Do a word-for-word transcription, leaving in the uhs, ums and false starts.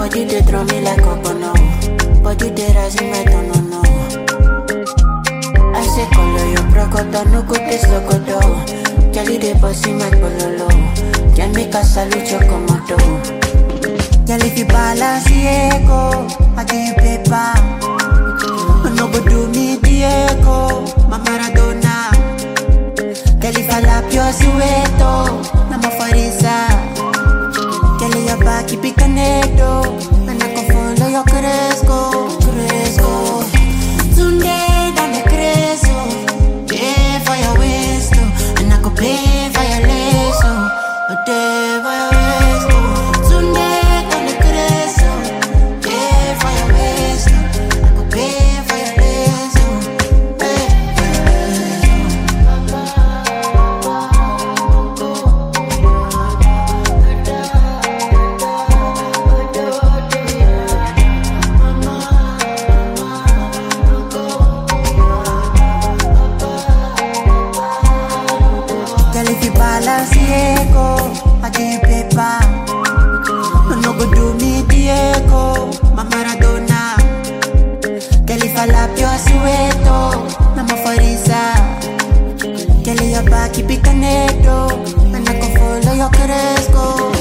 Body they throw me like coconut. Body they rising my don't know. I say color your procoto, no go taste locoto. Jelly they bossy my pololo. Can make a salute your commando. Girl, if you balance the echo, I give you paper. No go do me the echo, my Maradona. Girl, if I lap your sueto, I'm a farisa. Girl, your back, keep it connected. And I can follow your cresco, cresco. Tunde, dame creso. Pay for your waist, and I can pay for your lace. Pay for your waist. Tunde, dame creso. Pay for your waist, I can pay for your lace. Pay for your Girl, if you balance the echo, I give you paper. No go do me the echo, my Maradona. Girl, if I lap your sueto, I'm a farisa. Girl, your back, keep it connected. And I can follow your cresco.